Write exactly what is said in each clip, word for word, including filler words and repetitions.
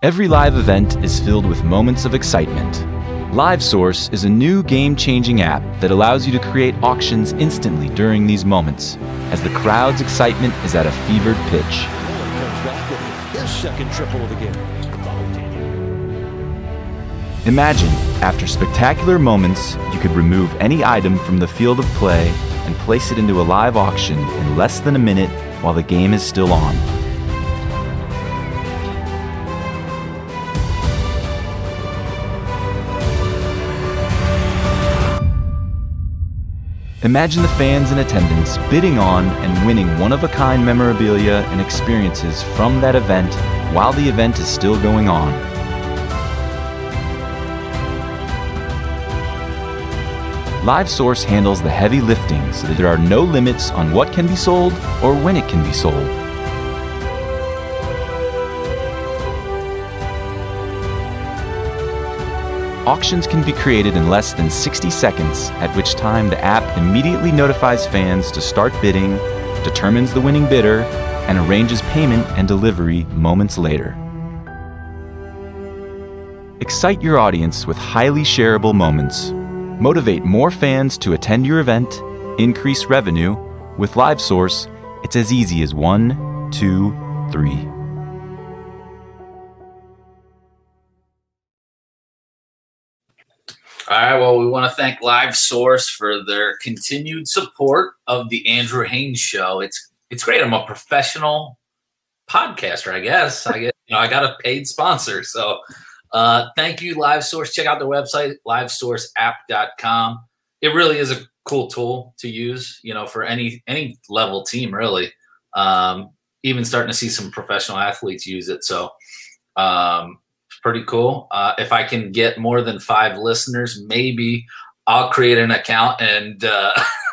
Every live event is filled with moments of excitement. LiveSource is a new game-changing app that allows you to create auctions instantly during these moments, as the crowd's excitement is at a fevered pitch. Comes back with his second triple of the game. Imagine, after spectacular moments, you could remove any item from the field of play and place it into a live auction in less than a minute while the game is still on. Imagine the fans in attendance bidding on and winning one-of-a-kind memorabilia and experiences from that event while the event is still going on. LiveSource handles the heavy lifting so that there are no limits on what can be sold or when it can be sold. Auctions can be created in less than sixty seconds, at which time the app immediately notifies fans to start bidding, determines the winning bidder, and arranges payment and delivery moments later. Excite your audience with highly shareable moments. Motivate more fans to attend your event, increase revenue. With LiveSource, it's as easy as one, two, three. All right, well, we want to thank LiveSource for their continued support of the Andrew Haynes Show. It's it's great. I'm a professional podcaster, I guess. I get you know I got a paid sponsor, so uh, thank you, LiveSource. Check out their website, live source app dot com. It really is a cool tool to use, you know, for any any level team, really. Um, even starting to see some professional athletes use it. So. Um, Pretty cool. Uh, if I can get more than five listeners, maybe I'll create an account and uh,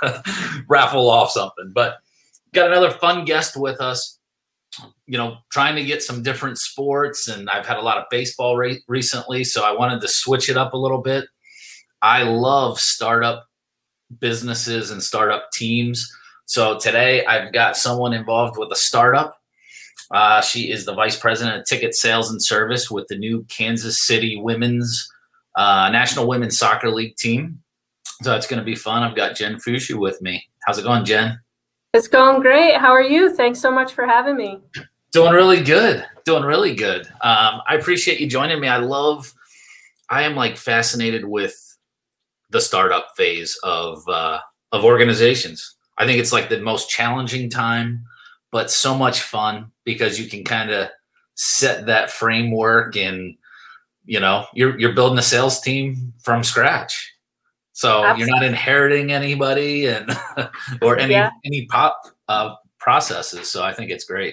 raffle off something. But got another fun guest with us, you know, trying to get some different sports. And I've had a lot of baseball re- recently, so I wanted to switch it up a little bit. I love startup businesses and startup teams. So today I've got someone involved with a startup. Uh, she is the vice president of ticket sales and service with the new Kansas City Women's uh, National Women's Soccer League team. So it's going to be fun. I've got Jen Fushu with me. How's it going, Jen? It's going great. How are you? Thanks so much for having me. Doing really good. Doing really good. Um, I appreciate you joining me. I love, I am like fascinated with the startup phase of uh, of organizations. I think it's like the most challenging time, but so much fun because you can kind of set that framework and, you know, you're, you're building a sales team from scratch. So Absolutely. You're not inheriting anybody and, or any, yeah. any pop uh, processes. So I think it's great.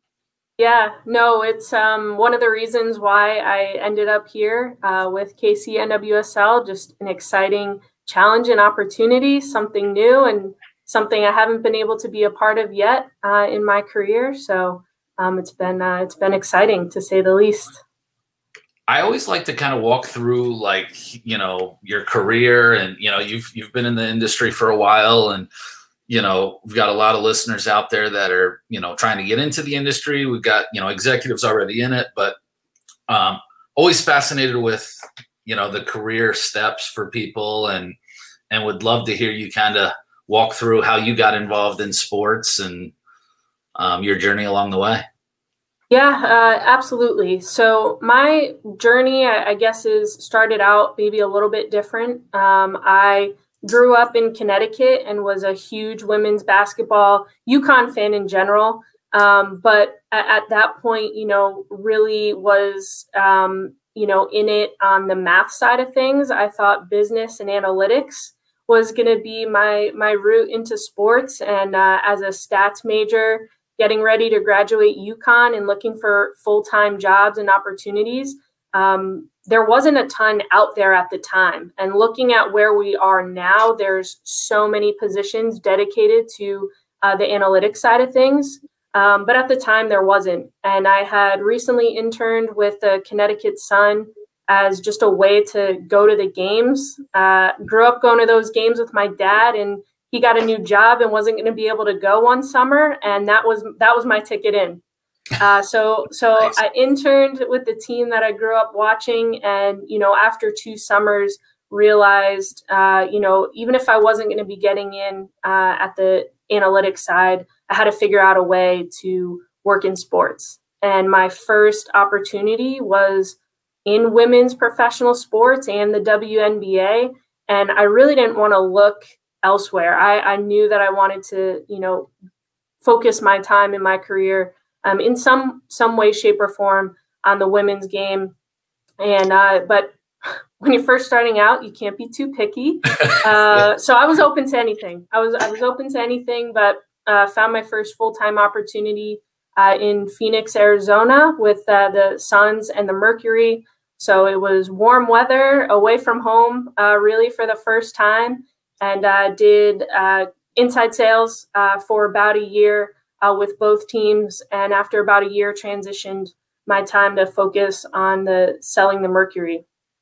Yeah, no, it's um, one of the reasons why I ended up here uh, with K C N W S L, just an exciting challenge and opportunity, something new and something I haven't been able to be a part of yet uh, in my career. So um, it's been uh, it's been exciting to say the least. I always like to kind of walk through, like, you know, your career, and you know, you've you've been in the industry for a while, and you know, we've got a lot of listeners out there that are, you know, trying to get into the industry. We've got, you know, executives already in it, but um, always fascinated with, you know, the career steps for people, and and would love to hear you kind of walk through how you got involved in sports and um, your journey along the way. Yeah, uh, absolutely. So my journey, I, I guess, is started out maybe a little bit different. Um, I grew up in Connecticut and was a huge women's basketball, UConn fan in general. Um, but at, at that point, you know, really was, um, you know, in it on the math side of things. I thought business and analytics was going to be my my route into sports. And uh, as a stats major, getting ready to graduate UConn and looking for full-time jobs and opportunities, um, there wasn't a ton out there at the time. And looking at where we are now, there's so many positions dedicated to uh, the analytics side of things. Um, but at the time, there wasn't. And I had recently interned with the Connecticut Sun as just a way to go to the games. Uh, grew up going to those games with my dad, and he got a new job and wasn't going to be able to go one summer. And that was that was my ticket in. Uh, so so Nice. I interned with the team that I grew up watching, and you know, after two summers, realized uh, you know, even if I wasn't going to be getting in uh, at the analytics side, I had to figure out a way to work in sports. And my first opportunity was in women's professional sports and the W N B A, and I really didn't want to look elsewhere. I, I knew that I wanted to, you know, focus my time in my career um, in some some way, shape, or form on the women's game. And uh, but when you're first starting out, you can't be too picky. Uh, so I was open to anything. I was I was open to anything, but uh, found my first full time opportunity uh, in Phoenix, Arizona, with uh, the Suns and the Mercury. So it was warm weather, away from home, uh, really for the first time, and uh, did uh, inside sales uh, for about a year uh, with both teams. And after about a year, transitioned my time to focus on the selling the Mercury.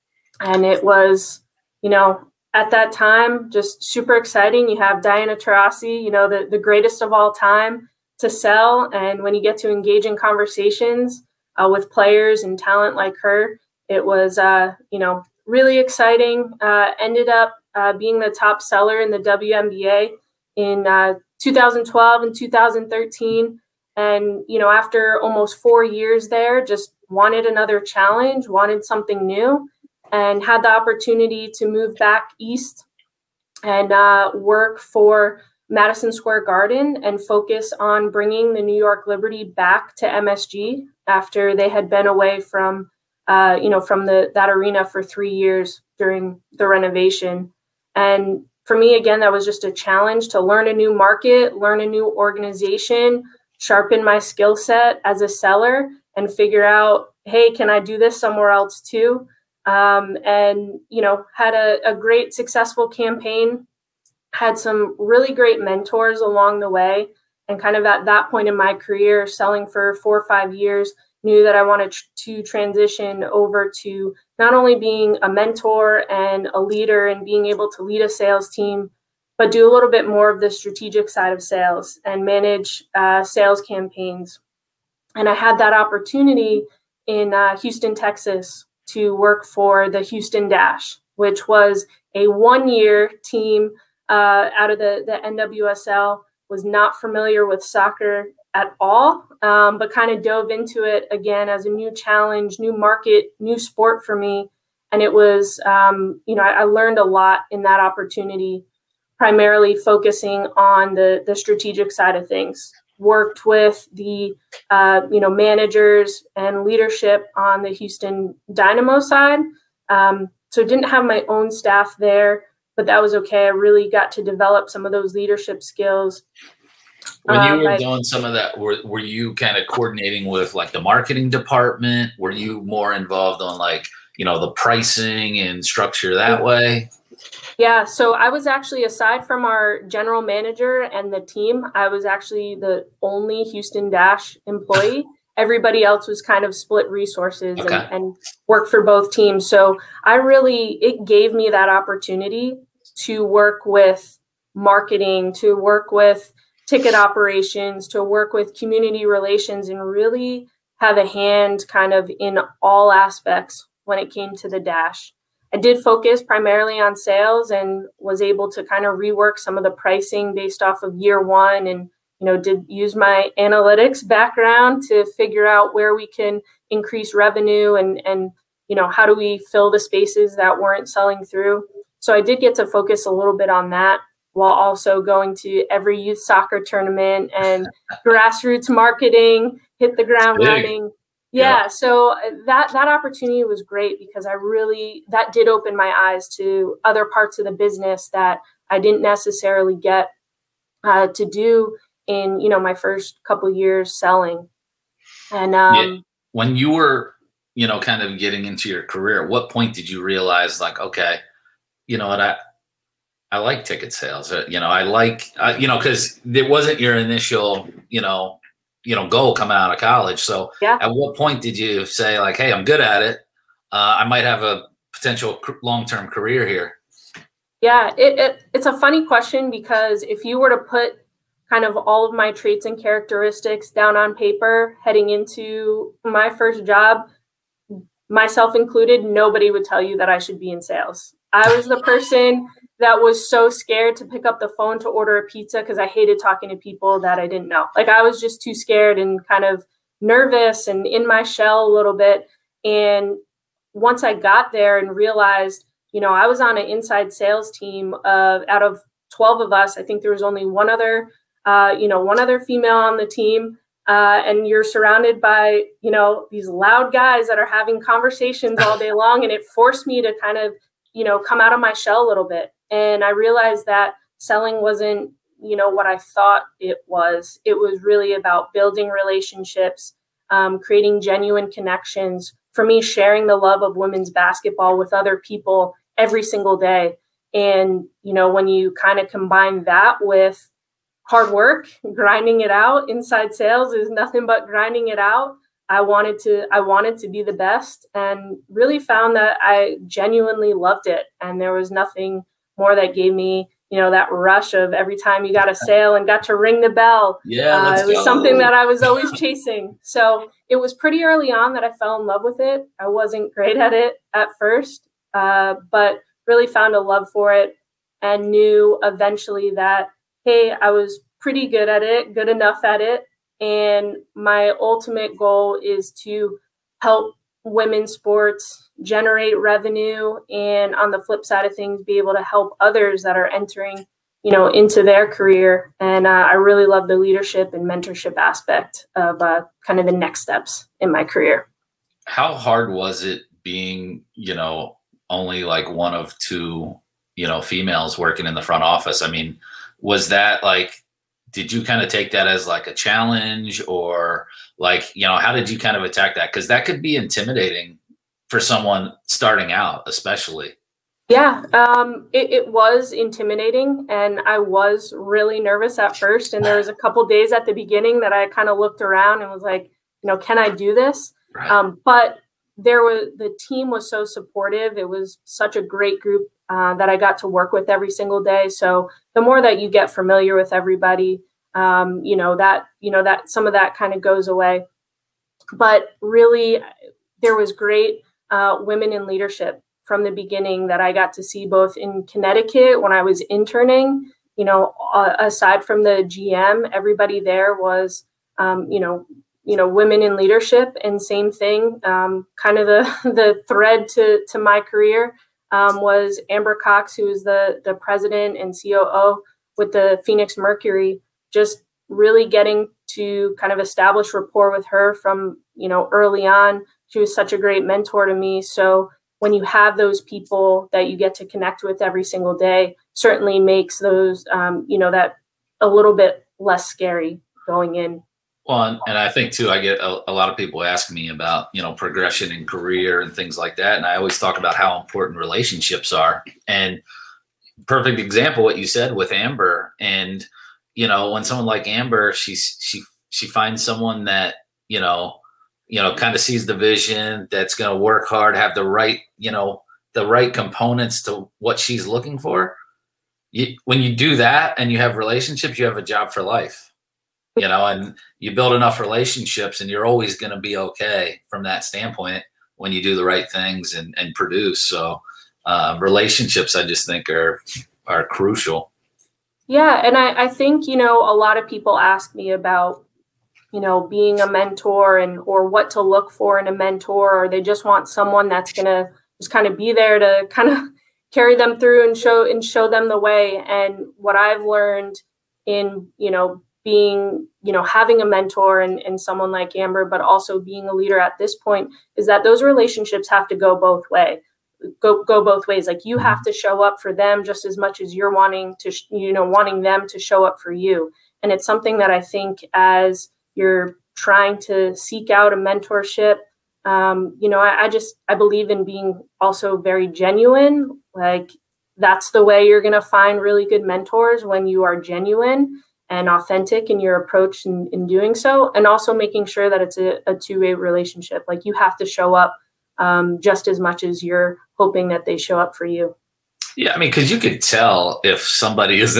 And it was, you know, at that time, just super exciting. You have Diana Taurasi, you know, the, the greatest of all time to sell. And when you get to engage in conversations uh, with players and talent like her, it was, uh, you know, really exciting. Uh, ended up uh, being the top seller in the W N B A in uh, two thousand twelve and two thousand thirteen. And, you know, after almost four years there, just wanted another challenge, wanted something new, and had the opportunity to move back east and uh, work for Madison Square Garden and focus on bringing the New York Liberty back to M S G after they had been away from, uh, you know, from the that arena for three years during the renovation. And for me, again, that was just a challenge to learn a new market, learn a new organization, sharpen my skill set as a seller, and figure out, hey, can I do this somewhere else too? Um, and, you know, had a, a great successful campaign, had some really great mentors along the way. And kind of at that point in my career, selling for four or five years, knew that I wanted tr- to transition over to not only being a mentor and a leader and being able to lead a sales team, but do a little bit more of the strategic side of sales and manage uh, sales campaigns. And I had that opportunity in uh, Houston, Texas, to work for the Houston Dash, which was a one-year team uh, out of the, the N W S L. Was not familiar with soccer at all, um, but kind of dove into it again as a new challenge, new market, new sport for me. And it was, um, you know, I, I learned a lot in that opportunity, primarily focusing on the, the strategic side of things. Worked with the, uh, you know, managers and leadership on the Houston Dynamo side. Um, so didn't have my own staff there, but that was okay. I really got to develop some of those leadership skills. When you um, were I, doing some of that, were, were you kind of coordinating with like the marketing department? Were you more involved on like, you know, the pricing and structure that way? Yeah, so I was actually, aside from our general manager and the team, I was actually the only Houston Dash employee. Everybody else was kind of split resources Okay. and, and worked for both teams. So I really, it gave me that opportunity to work with marketing, to work with ticket operations, to work with community relations, and really have a hand kind of in all aspects when it came to the Dash. I did focus primarily on sales and was able to kind of rework some of the pricing based off of year one, and, you know, did use my analytics background to figure out where we can increase revenue and, and, you know, how do we fill the spaces that weren't selling through. So I did get to focus a little bit on that while also going to every youth soccer tournament and grassroots marketing, hit the ground Big. running. Yeah, yeah, so that that opportunity was great because I really, that did open my eyes to other parts of the business that I didn't necessarily get uh, to do in, you know, my first couple of years selling. And um, yeah. When you were, you know, kind of getting into your career, at what point did you realize like, okay, you know what, I I like ticket sales. Uh, you know, I like, uh, you know, because it wasn't your initial, you know, you know, goal coming out of college. So yeah. At what point did you say like, hey, I'm good at it. Uh, I might have a potential long-term career here? Yeah, it, it it's a funny question because if you were to put kind of all of my traits and characteristics down on paper heading into my first job, myself included, nobody would tell you that I should be in sales. I was the person that was so scared to pick up the phone to order a pizza because I hated talking to people that I didn't know. Like, I was just too scared and kind of nervous and in my shell a little bit. And once I got there and realized, you know, I was on an inside sales team of out of twelve of us, I think there was only one other, uh, you know, one other female on the team. Uh, and you're surrounded by, you know, these loud guys that are having conversations all day long. And it forced me to kind of, you know, come out of my shell a little bit. And I realized that selling wasn't, you know, what I thought it was. It was really about building relationships, um, creating genuine connections. For me, sharing the love of women's basketball with other people every single day. And, you know, when you kind of combine that with hard work, grinding it out, inside sales is nothing but grinding it out. I wanted to, I wanted to be the best, and really found that I genuinely loved it. And there was nothing more that gave me, you know, that rush of every time you got a sale and got to ring the bell. Yeah, uh, let's it was go. something that I was always chasing. So it was pretty early on that I fell in love with it. I wasn't great at it at first, uh, but really found a love for it and knew eventually that, hey, I was pretty good at it, good enough at it. And my ultimate goal is to help women's sports generate revenue, and on the flip side of things, be able to help others that are entering, you know, into their career. And uh, I really love the leadership and mentorship aspect of uh, kind of the next steps in my career. How hard was it being, you know, only like one of two, you know, females working in the front office? I mean, was that like, did you kind of take that as like a challenge, or like, you know, how did you kind of attack that? Because that could be intimidating for someone starting out, especially. Yeah, um, it, it was intimidating, and I was really nervous at first. And there was a couple days at the beginning that I kind of looked around and was like, you know, can I do this? Right. Um, but there was, the team was so supportive. It was such a great group uh, that I got to work with every single day. So the more that you get familiar with everybody, um, you know, that, you know, that some of that kind of goes away. But really, there was great uh, women in leadership from the beginning that I got to see, both in Connecticut when I was interning. You know, uh, aside from the G M, everybody there was, um, you know, you know, women in leadership. And same thing, um, kind of the the thread to to my career um, was Amber Cox, who is the the president and C O O with the Phoenix Mercury. Just really getting to kind of establish rapport with her from, you know, early on. She was such a great mentor to me. So when you have those people that you get to connect with every single day, certainly makes those, um, you know, that a little bit less scary going in. Well, and, and I think too, I get a, a lot of people ask me about, you know, progression in career and things like that. And I always talk about how important relationships are. And perfect example, what you said with Amber. And, you know, when someone like Amber, she's, she, she finds someone that, you know, you know, kind of sees the vision, that's going to work hard, have the right, you know, the right components to what she's looking for. You, when you do that and you have relationships, you have a job for life, you know, and you build enough relationships and you're always going to be okay from that standpoint when you do the right things and, and produce. So uh, relationships, I just think are, are crucial. Yeah. And I, I think, you know, a lot of people ask me about, you know, being a mentor and, or what to look for in a mentor, or they just want someone that's going to just kind of be there to kind of carry them through and show, and show them the way. And what I've learned in, you know, being, you know, having a mentor and, and someone like Amber, but also being a leader at this point, is that those relationships have to go both way. Go go both ways. Like, you have to show up for them just as much as you're wanting to, you know, wanting them to show up for you. And it's something that I think as you're trying to seek out a mentorship, um, you know, I, I just, I believe in being also very genuine. Like, that's the way you're going to find really good mentors, when you are genuine and authentic in your approach in, in doing so. And also making sure that it's a, a two-way relationship. Like, you have to show up um, just as much as you're hoping that they show up for you. Yeah. I mean, cause you could tell if somebody isn't,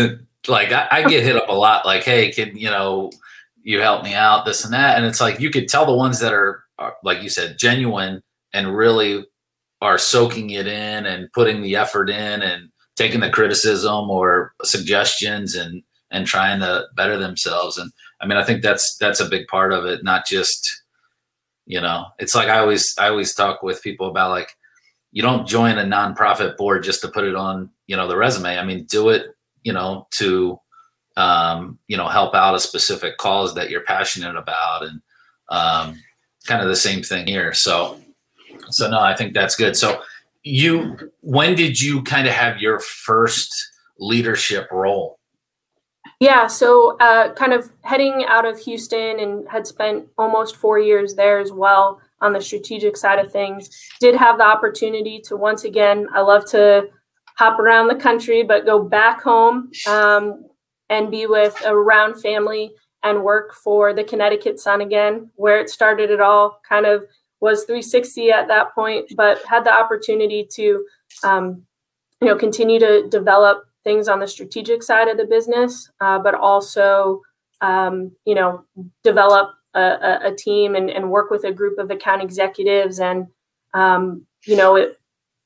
like I, I get hit up a lot. Like, hey, can you know you help me out, this and that, and it's like you could tell the ones that are, are like you said, genuine and really are soaking it in and putting the effort in and taking the criticism or suggestions and and trying to better themselves. And I mean, I think that's that's a big part of it. Not just, you know, it's like I always I always talk with people about, like, you don't join a nonprofit board just to put it on, you know, the resume. I mean, do it, you know, to um, you know, help out a specific cause that you're passionate about, and um, kind of the same thing here. So, so no, I think that's good. So, you, when did you kind of have your first leadership role? Yeah, so uh, kind of heading out of Houston, and had spent almost four years there as well on the strategic side of things. Did have the opportunity to, once again, I love to hop around the country, but go back home um, and be with around family and work for the Connecticut Sun again, where it started it all. Kind of was three sixty at that point, but had the opportunity to, um, you know, continue to develop things on the strategic side of the business, uh, but also, um, you know, develop a, a, a team and, and work with a group of account executives. And, um, you know, it,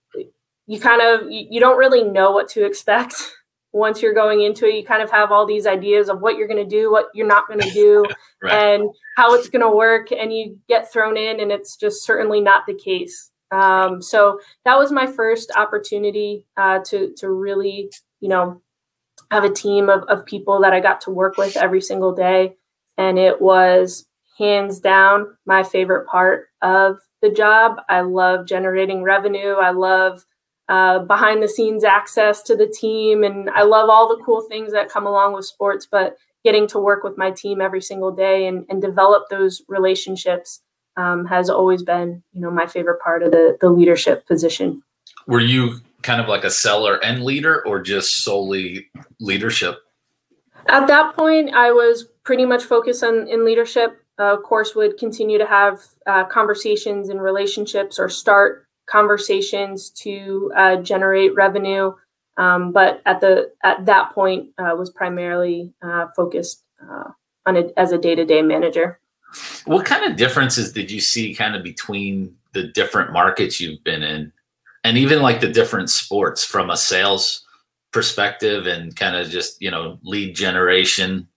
you kind of, you, you don't really know what to expect once you're going into it. You kind of have all these ideas of what you're going to do, what you're not going to do, right, and how it's going to work. And you get thrown in, and it's just certainly not the case. Um, so that was my first opportunity uh, to, to really, you know, have a team of, of people that I got to work with every single day. And it was hands down my favorite part of the job. I love generating revenue. I love uh, behind the scenes access to the team. And I love all the cool things that come along with sports, but getting to work with my team every single day and, and develop those relationships um, has always been, you know, my favorite part of the, the leadership position. Were you kind of like a seller and leader, or just solely leadership? At that point, I was pretty much focused on in leadership. Uh, of course, would continue to have uh, conversations and relationships, or start conversations to uh, generate revenue. Um, but at the at that point, uh, was primarily uh, focused uh, on it as a day-to-day manager. What kind of differences did you see kind of between the different markets you've been in, and even like the different sports from a sales perspective and kind of just, you know, lead generation?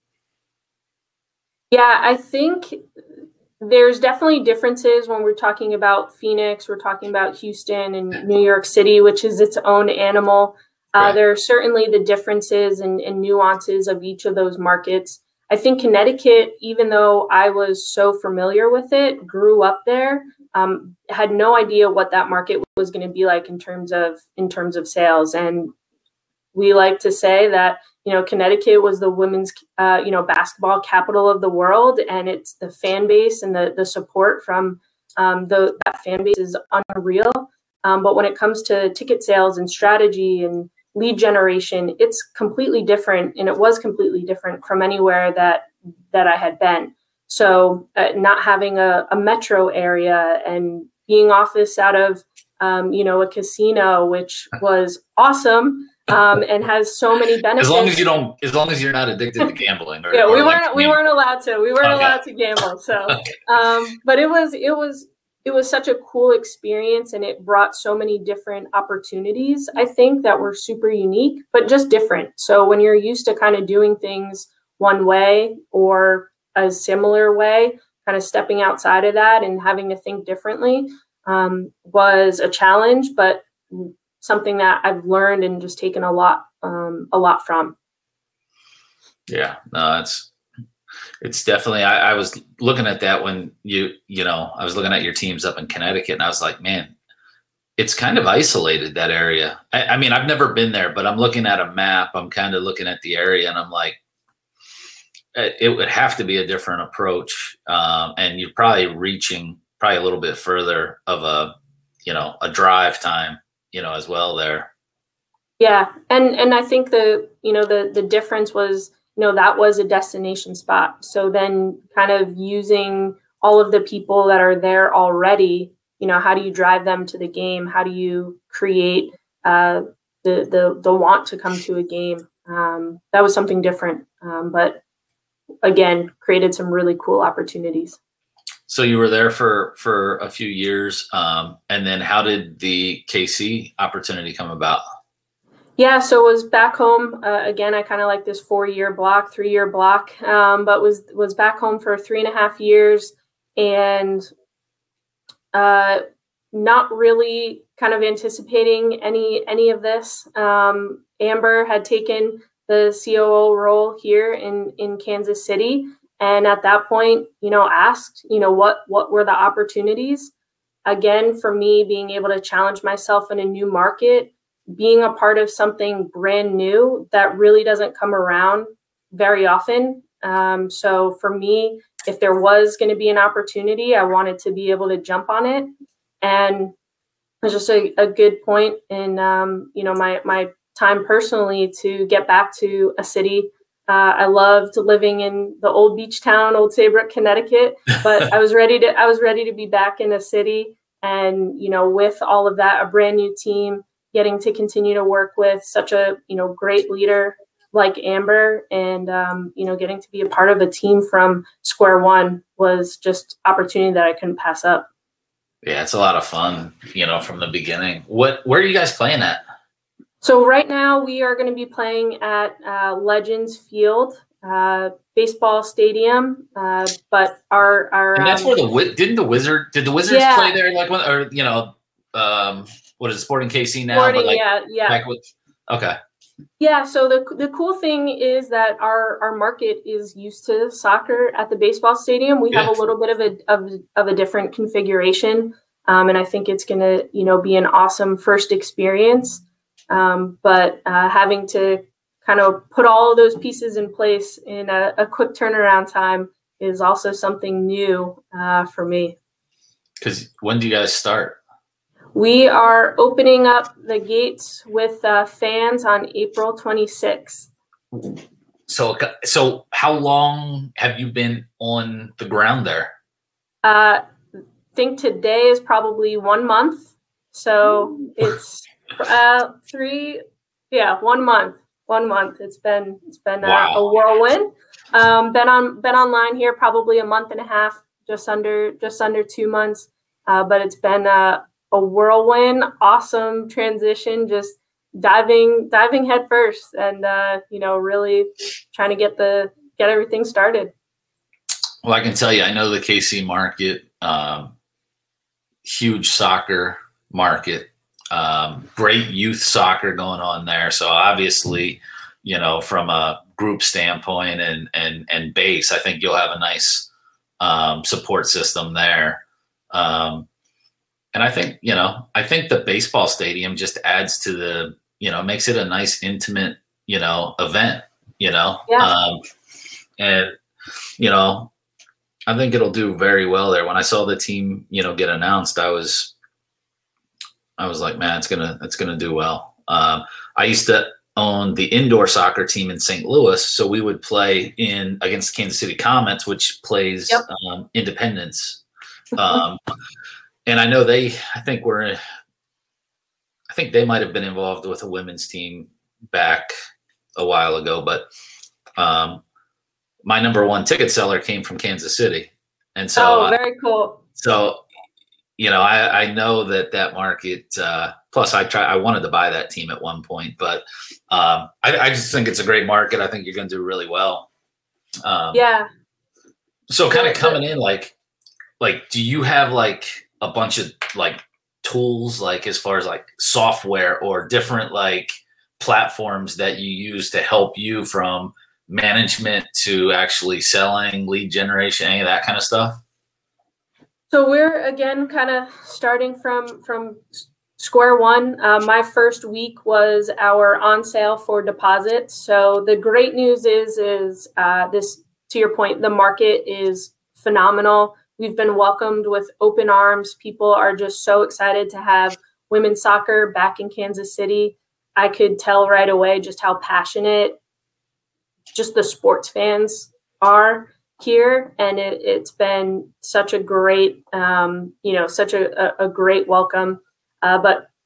Yeah, I think there's definitely differences when we're talking about Phoenix, we're talking about Houston and New York City, which is its own animal. Uh, right. There are certainly the differences and, and nuances of each of those markets. I think Connecticut, even though I was so familiar with it, grew up there, um, had no idea what that market was going to be like in terms of in terms of sales. And we like to say that, you know, Connecticut was the women's, uh, you know, basketball capital of the world, and it's the fan base and the the support from um, the that fan base is unreal. Um, but when it comes to ticket sales and strategy and lead generation, it's completely different, and it was completely different from anywhere that that I had been. So uh, not having a, a metro area and being office out of, um, you know, a casino, which was awesome. Um, and has so many benefits. As long as you don't, as long as you're not addicted to gambling. Or, yeah, we or weren't. like we weren't allowed to. We weren't okay. allowed to gamble. So, okay. um, but it was, it was, it was such a cool experience, and it brought so many different opportunities, I think, that were super unique, but just different. So when you're used to kind of doing things one way or a similar way, kind of stepping outside of that and having to think differently um, was a challenge, but something that I've learned and just taken a lot, um, a lot from. Yeah, no, it's, it's definitely, I, I was looking at that when you, you know, I was looking at your teams up in Connecticut, and I was like, man, it's kind of isolated, that area. I, I mean, I've never been there, but I'm looking at a map, I'm kind of looking at the area, and I'm like, it would have to be a different approach. Um, and you're probably reaching probably a little bit further of a, you know, a drive time, you know, as well there. Yeah. And, and I think the, you know, the, the difference was, you know, that was a destination spot. So then kind of using all of the people that are there already, you know, how do you drive them to the game? How do you create uh, the, the, the want to come to a game? um, that was something different. Um, but again, created some really cool opportunities. So you were there for for a few years, um, and then how did the K C opportunity come about? Yeah, so it was back home. Uh, again, I kind of like this four-year block, three-year block, um, but was was back home for three and a half years, and uh, not really kind of anticipating any any of this. Um, Amber had taken the C O O role here in in Kansas City. And at that point, you know, asked, you know, what what were the opportunities? Again, for me, being able to challenge myself in a new market, being a part of something brand new that really doesn't come around very often. Um, so for me, if there was going to be an opportunity, I wanted to be able to jump on it. And it was just a, a good point in, um, you know, my my time personally to get back to a city. Uh, I loved living in the old beach town, Old Saybrook, Connecticut, but I was ready to I was ready to be back in a city, and you know, with all of that, a brand new team, getting to continue to work with such a you know great leader like Amber, and um, you know, getting to be a part of a team from square one was just opportunity that I couldn't pass up. Yeah, it's a lot of fun, you know, from the beginning. What where are you guys playing at? So right now we are going to be playing at uh, Legends Field, uh, baseball stadium. Uh, but our our and that's um, where the didn't the Wizard did the Wizards yeah. play there like when or you know um, what is it, Sporting K C now? Sporting, but like, yeah, yeah. Back with, okay. Yeah. So the the cool thing is that our our market is used to soccer at the baseball stadium. We yeah. have a little bit of a of, of a different configuration, um, and I think it's going to you know be an awesome first experience. Um, but uh, having to kind of put all of those pieces in place in a, a quick turnaround time is also something new uh, for me. Because when do you guys start? We are opening up the gates with uh, fans on April twenty-sixth. So, so how long have you been on the ground there? Uh, I think today is probably one month. So it's Uh, three, yeah, one month, one month. It's been, it's been wow. a, a whirlwind. Um, been on, been online here probably a month and a half, just under, just under two months. Uh, but it's been a, a whirlwind, awesome transition, just diving, diving head first, and uh, you know, really trying to get the, get everything started. Well, I can tell you, I know the K C market, um, huge soccer market. Um, great youth soccer going on there. So obviously, you know, from a group standpoint and and and base, I think you'll have a nice um, support system there. Um, and I think, you know, I think the baseball stadium just adds to the, you know, makes it a nice, intimate, you know, event, you know. Yeah. Um, and, you know, I think it'll do very well there. When I saw the team, you know, get announced, I was I was like, man, it's gonna it's gonna do well. Um, I used to own the indoor soccer team in Saint Louis, so we would play in against Kansas City Comets, which plays Yep. um, Independence. Um, and I know they, I think we're, I think they might have been involved with a women's team back a while ago, but um, my number one ticket seller came from Kansas City, and so oh, very cool. So. You know, I, I know that that market. Uh, plus, I try. I wanted to buy that team at one point, but um, I, I just think it's a great market. I think you're going to do really well. Um, yeah. So, kind of coming in, like, like, do you have like a bunch of like tools, like as far as like software or different like platforms that you use to help you from management to actually selling, lead generation, any of that kind of stuff? So we're again kind of starting from from square one. Uh, my first week was our on sale for deposits. So the great news is is uh, this, to your point, the market is phenomenal. We've been welcomed with open arms. People are just so excited to have women's soccer back in Kansas City. I could tell right away just how passionate just the sports fans are here, and it, it's been such a great, um, you know, such a, a, a great welcome. Uh, but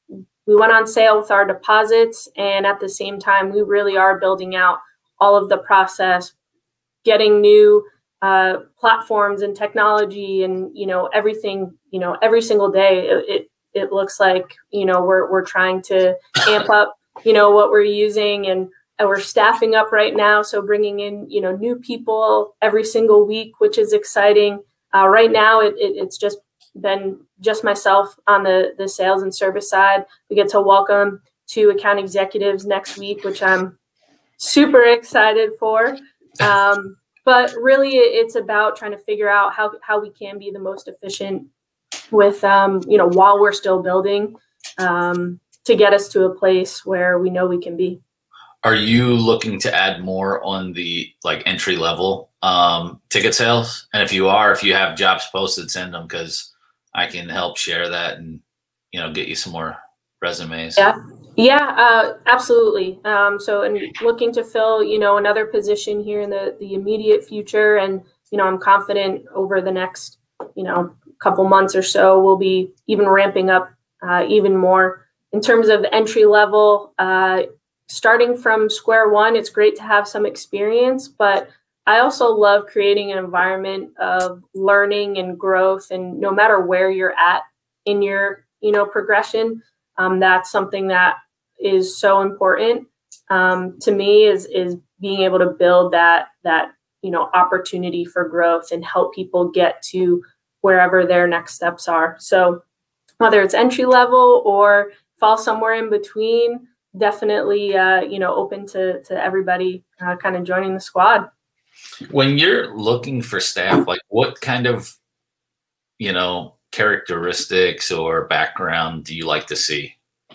we went on sale with our deposits, and at the same time, we really are building out all of the process, getting new uh, platforms and technology, and you know everything. You know, every single day, it it, it looks like you know we're we're trying to amp up you know what we're using, and, and we're staffing up right now. So bringing in you know new people every single week, which is exciting. Uh, right now, it, it it's just been just myself on the the sales and service side. We get to welcome two account executives next week, which I'm super excited for. Um, but really, it's about trying to figure out how how we can be the most efficient with um, you know while we're still building um, to get us to a place where we know we can be. Are you looking to add more on the like entry level um, ticket sales? And if you are, if you have jobs posted, send them, because I can help share that and, you know, get you some more resumes. Yeah, yeah, uh, absolutely. Um, so, and looking to fill, you know, another position here in the, the immediate future. And, you know, I'm confident over the next, you know, couple months or so, we'll be even ramping up uh, even more in terms of entry level. Uh, starting from square one, it's great to have some experience, but I also love creating an environment of learning and growth. And no matter where you're at in your, you know, progression, um, that's something that is so important um, to me is, is being able to build that, that, you know, opportunity for growth and help people get to wherever their next steps are. So whether it's entry level or fall somewhere in between, definitely, uh, you know, open to, to everybody uh, kind of joining the squad. When you're looking for staff, like what kind of, you know, characteristics or background do you like to see?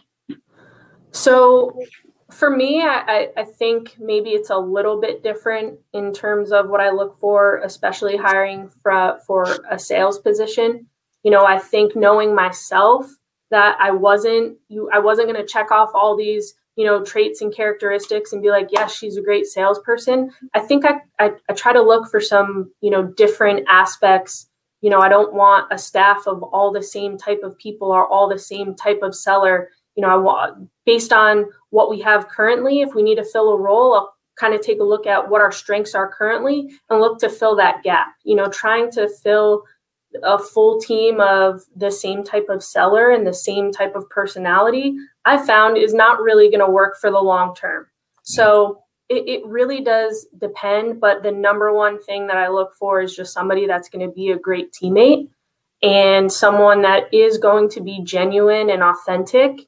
So for me, I, I think maybe it's a little bit different in terms of what I look for, especially hiring for, for a sales position. You know, I think knowing myself that I wasn't, you, I wasn't going to check off all these you know, traits and characteristics and be like, yes, she's a great salesperson. I think I, I, I try to look for some, you know, different aspects. You know, I don't want a staff of all the same type of people or all the same type of seller. You know, I want, based on what we have currently, if we need to fill a role, I'll kind of take a look at what our strengths are currently and look to fill that gap. You know, trying to fill a full team of the same type of seller and the same type of personality, I found is not really going to work for the long term. So it, it really does depend. But the number one thing that I look for is just somebody that's going to be a great teammate and someone that is going to be genuine and authentic.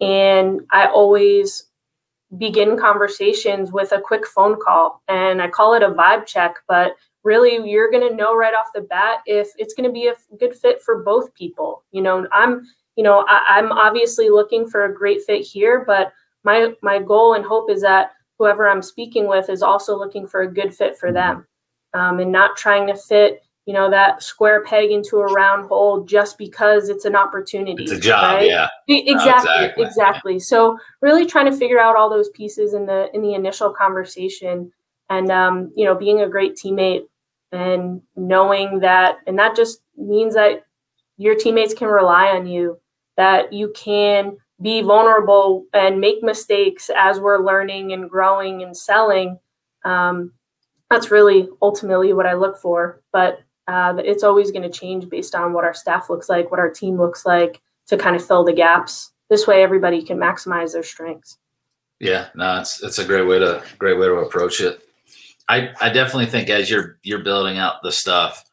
And I always begin conversations with a quick phone call, and I call it a vibe check, but really you're going to know right off the bat if it's going to be a good fit for both people. You know, I'm, you know, I, I'm obviously looking for a great fit here, but my, my goal and hope is that whoever I'm speaking with is also looking for a good fit for them, um, and not trying to fit, you know, that square peg into a round hole just because it's an opportunity. It's a job. Right? Yeah. Exactly. No, exactly. Exactly. So really trying to figure out all those pieces in the, in the initial conversation, and, um, you know, being a great teammate and knowing that, and that just means that your teammates can rely on you, that you can be vulnerable and make mistakes as we're learning and growing and selling. Um, that's really ultimately what I look for, but uh, it's always going to change based on what our staff looks like, what our team looks like, to kind of fill the gaps. This way, everybody can maximize their strengths. Yeah, no, it's it's a great way to great way to approach it. I, I definitely think as you're you're building out the stuff,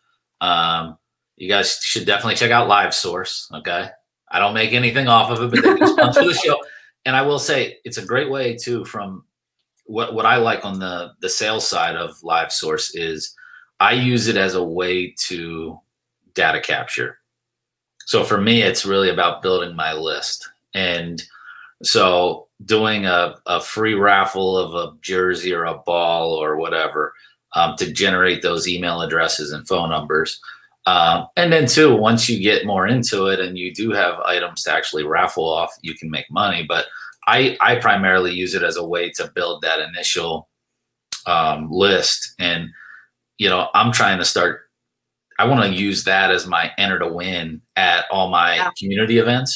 um, you guys should definitely check out LiveSource. Okay, I don't make anything off of it, but they do sponsor the show. And I will say it's a great way too. From what what I like on the the sales side of LiveSource is I use it as a way to data capture. So for me, it's really about building my list, and so doing a, a free raffle of a jersey or a ball or whatever um, to generate those email addresses and phone numbers. Um, and then too, once you get more into it and you do have items to actually raffle off, you can make money. But I, I primarily use it as a way to build that initial um, list. And, you know, I'm trying to start, I want to use that as my enter to win at all my yeah. community events.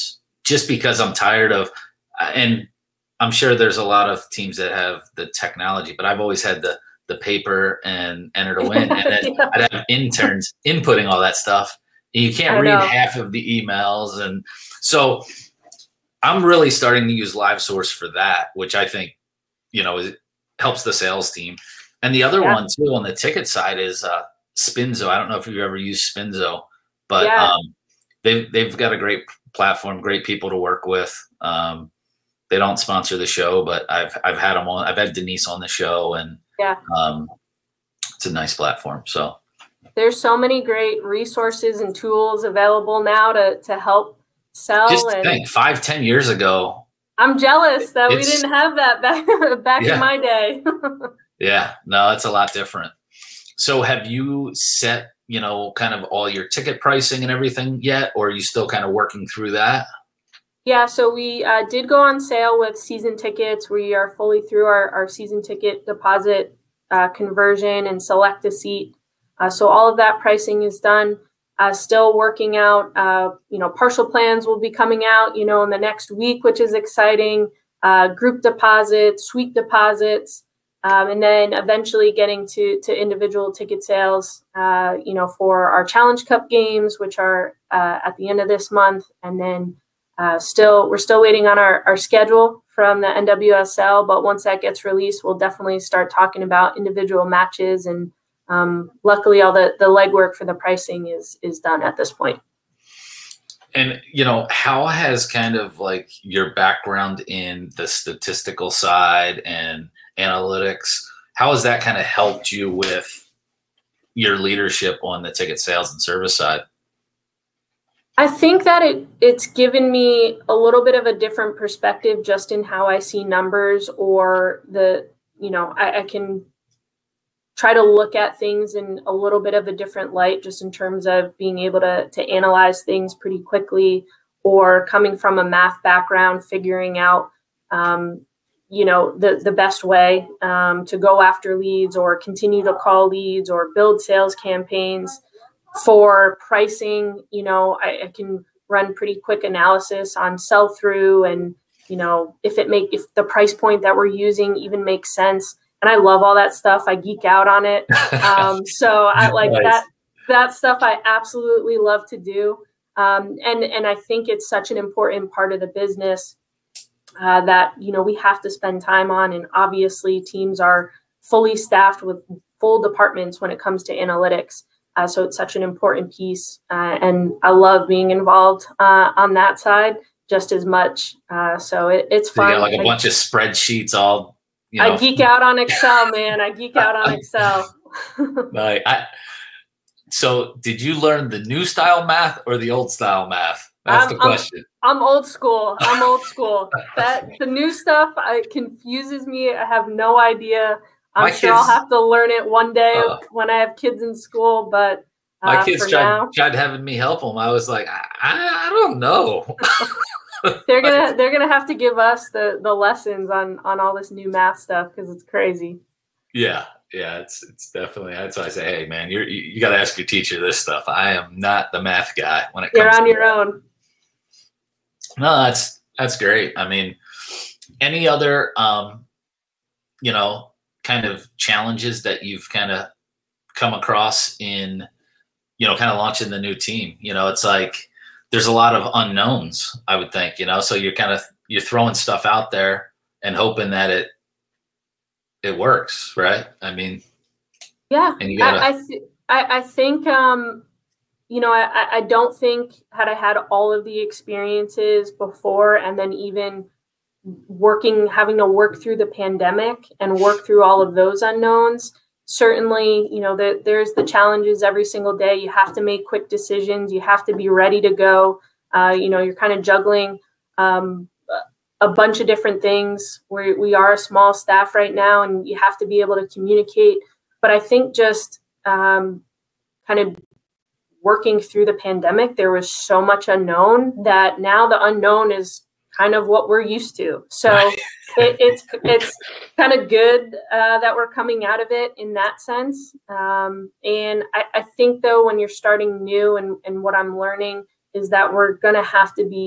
just because I'm tired of, and I'm sure there's a lot of teams that have the technology, but I've always had the the paper and enter to win, and then yeah. I'd have interns inputting all that stuff. And you can't read half of the emails, and so I'm really starting to use LiveSource for that, which I think, you know, it helps the sales team. And the other yeah. one too on the ticket side is uh, Spinzo. I don't know if you've ever used Spinzo, but yeah. um, they've they've got a great platform, great people to work with. Um, they don't sponsor the show, but I've I've had them on. I've had Denise on the show, and yeah, um, it's a nice platform. So there's so many great resources and tools available now to to help sell. Just and think, five, ten years ago. I'm jealous that we didn't have that back back yeah. in my day. Yeah, no, it's a lot different. So have you set, you know, kind of all your ticket pricing and everything yet, or are you still kind of working through that? Yeah, so we uh, did go on sale with season tickets. We are fully through our, our season ticket deposit uh, conversion and select a seat. Uh, so all of that pricing is done. Uh, still working out, uh, you know, partial plans will be coming out, you know, in the next week, which is exciting. Uh, group deposits, suite deposits, um, and then eventually getting to to individual ticket sales, uh, you know, for our Challenge Cup games, which are uh, at the end of this month, and then. Uh, still, we're still waiting on our, our schedule from the N W S L, but once that gets released, we'll definitely start talking about individual matches. And um, luckily, all the, the legwork for the pricing is is done at this point. And, you know, how has kind of like your background in the statistical side and analytics, how has that kind of helped you with your leadership on the ticket sales and service side? I think that it it's given me a little bit of a different perspective just in how I see numbers, or the, you know, I, I can try to look at things in a little bit of a different light, just in terms of being able to, to analyze things pretty quickly, or coming from a math background, figuring out, um, you know, the, the best way um, to go after leads, or continue to call leads, or build sales campaigns. For pricing, you know, I, I can run pretty quick analysis on sell through, and, you know, if it make if the price point that we're using even makes sense. And I love all that stuff. I geek out on it. Um, so I like nice. that that stuff. I absolutely love to do. Um, and and I think it's such an important part of the business uh, that, you know, we have to spend time on. And obviously, teams are fully staffed with full departments when it comes to analytics. Uh, so it's such an important piece, uh, and I love being involved uh, on that side just as much. Uh, so it, it's fun. You got like a I, bunch of spreadsheets all, you know. I geek out on Excel, man. I geek out on Excel. Like, I, so did you learn the new style math or the old style math? That's I'm, the question. I'm, I'm old school. I'm old school. That the new stuff it confuses me. I have no idea. I'm my sure kids, I'll have to learn it one day uh, when I have kids in school, but uh, my kids for tried, now, tried having me help them. I was like, I, I don't know. they're gonna they're gonna have to give us the the lessons on on all this new math stuff, because it's crazy. Yeah, yeah, it's it's definitely. That's why I say, hey, man, you're, you you got to ask your teacher this stuff. I am not the math guy when it comes. You're on to your that. own. No, that's that's great. I mean, any other, um, you know. kind of challenges that you've kind of come across in, you know, kind of launching the new team? You know, it's like there's a lot of unknowns, I would think, you know, so you're kind of, you're throwing stuff out there and hoping that it, it works. Right. I mean, yeah, and you gotta, I, I, th- I, I think, um, you know, I, I don't think had I had all of the experiences before, and then even working, having to work through the pandemic and work through all of those unknowns. Certainly, you know, the, there's the challenges every single day. You have to make quick decisions. You have to be ready to go. Uh, you know, you're kind of juggling um, a bunch of different things. We we are a small staff right now, and you have to be able to communicate. But I think just um, kind of working through the pandemic, there was so much unknown that now the unknown is kind of what we're used to. So it, it's it's kind of good uh, that we're coming out of it in that sense. Um, and I, I think, though, when you're starting new, and, and what I'm learning is that we're going to have to be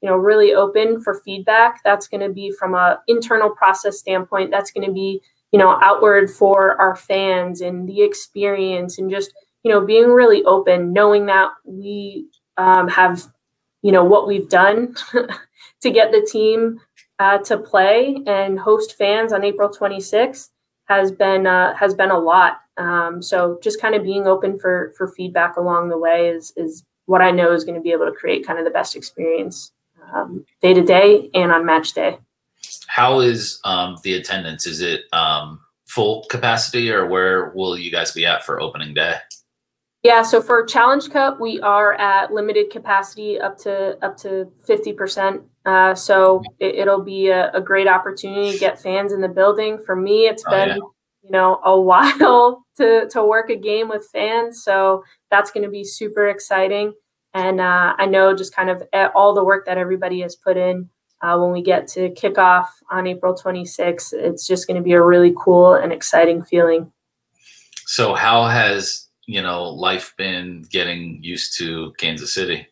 you know, really open for feedback. That's going to be from a internal process standpoint. That's going to be, you know, outward for our fans and the experience, and just, you know, being really open, knowing that we um, have, you know, what we've done to get the team uh, to play and host fans on April twenty-sixth has been uh, has been a lot. Um, so just kind of being open for for feedback along the way is is what I know is going to be able to create kind of the best experience um, day to day and on match day. How is um, the attendance? Is it um, full capacity, or where will you guys be at for opening day? Yeah, so for Challenge Cup, we are at limited capacity up to up to fifty percent. Uh, so it, it'll be a, a great opportunity to get fans in the building. For me, it's Oh, been yeah. you know a while to to work a game with fans, so that's going to be super exciting. And uh, I know just kind of all the work that everybody has put in. Uh, when we get to kick off on April twenty-sixth, it's just going to be a really cool and exciting feeling. So how has, you know, life been getting used to Kansas City?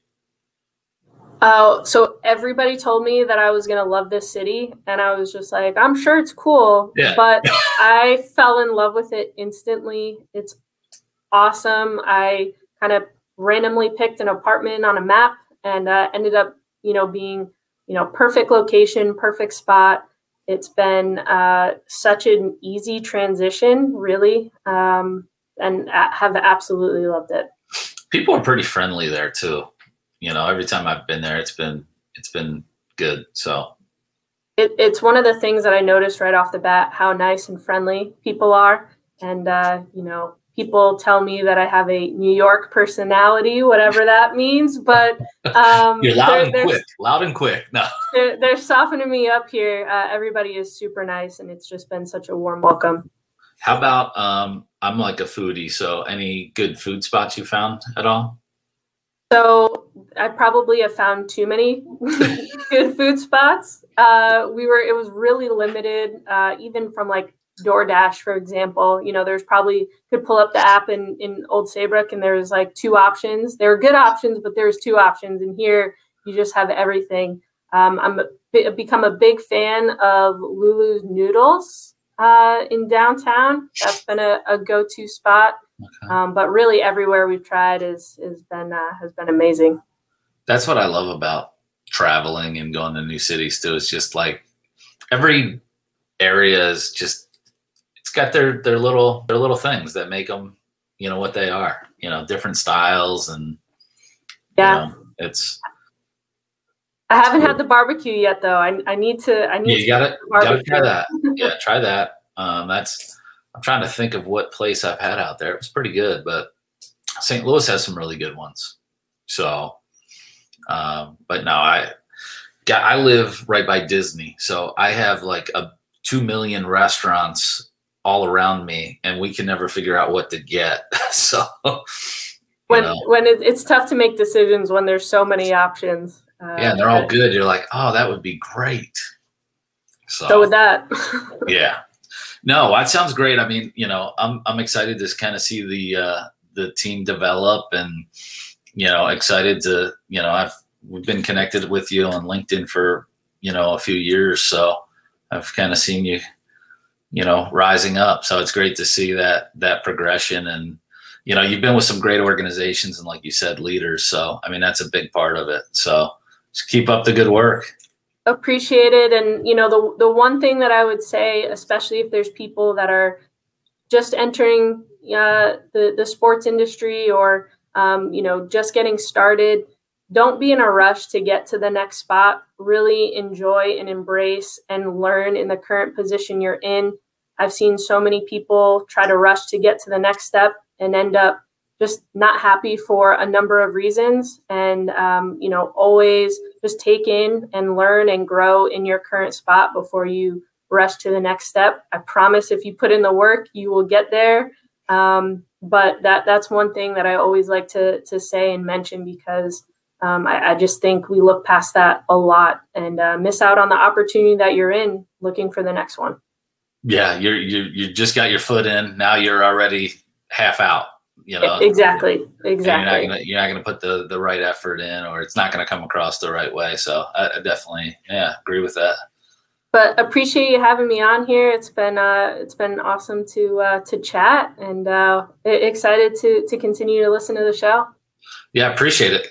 Uh, so everybody told me that I was going to love this city, and I was just like, I'm sure it's cool, Yeah. but I fell in love with it instantly. It's awesome. I kind of randomly picked an apartment on a map and uh, ended up, you know, being you know, perfect location, perfect spot. It's been uh, such an easy transition, really, um, and I have absolutely loved it. People are pretty friendly there too. You know, every time I've been there, it's been it's been good. So it, it's one of the things that I noticed right off the bat, how nice and friendly people are, and uh, you know, people tell me that I have a New York personality, whatever that means, but um, you're loud they're, and they're, quick, loud and quick. No, they're, they're softening me up here. Uh, everybody is super nice, and it's just been such a warm welcome. How about, um, I'm like a foodie, so any good food spots you found at all? So I probably have found too many good food spots. Uh, we were, it was really limited, uh, even from like DoorDash, for example. You know, there's probably could pull up the app in, in Old Saybrook, and there's like two options. There were good options, but there's two options. And here you just have everything. Um, I'm a, become a big fan of Lulu's Noodles uh, in downtown. That's been a, a go-to spot. Okay. Um, but really everywhere we've tried is has been uh, has been amazing. That's what I love about traveling and going to new cities too. It's just like every area is just, it's got their their little their little things that make them, you know, what they are. You know, different styles, and yeah, you know, it's. I haven't cool. had the barbecue yet, though. I I need to. I need. Yeah, you got to gotta try that. Yeah, try that. Um, that's. I'm trying to think of what place I've had out there. It was pretty good, but Saint Louis has some really good ones. So, um, but no, I. I live right by Disney, so I have like a two million restaurants all around me, and we can never figure out what to get. So when know. when it, it's tough to make decisions when there's so many options. Uh, yeah, and they're all good. You're like, oh, that would be great. So, so with that, yeah, no, that sounds great. I mean, you know, I'm I'm excited to kind of see the uh, the team develop, and you know, excited to you know I've. We've been connected with you on LinkedIn for, you know, a few years. So I've kind of seen you, you know, rising up. So it's great to see that, that progression. And, you know, you've been with some great organizations and, like you said, leaders. So, I mean, that's a big part of it. So just keep up the good work. Appreciate it. And, you know, the, the one thing that I would say, especially if there's people that are just entering uh, the, the sports industry or, um, you know, just getting started, don't be in a rush to get to the next spot. Really enjoy and embrace and learn in the current position you're in. I've seen so many people try to rush to get to the next step and end up just not happy for a number of reasons. And, um, you know, always just take in and learn and grow in your current spot before you rush to the next step. I promise if you put in the work, you will get there. Um, but that that's one thing that I always like to to say and mention, because Um, I, I just think we look past that a lot and uh, miss out on the opportunity that you're in looking for the next one. Yeah, you're you you just got your foot in. Now you're already half out. you know, exactly, exactly. You're not gonna you're not gonna put the the right effort in, or it's not gonna come across the right way. So I, I definitely, yeah, agree with that. But appreciate you having me on here. It's been uh, it's been awesome to uh, to chat, and uh, excited to to continue to listen to the show. Yeah, appreciate it.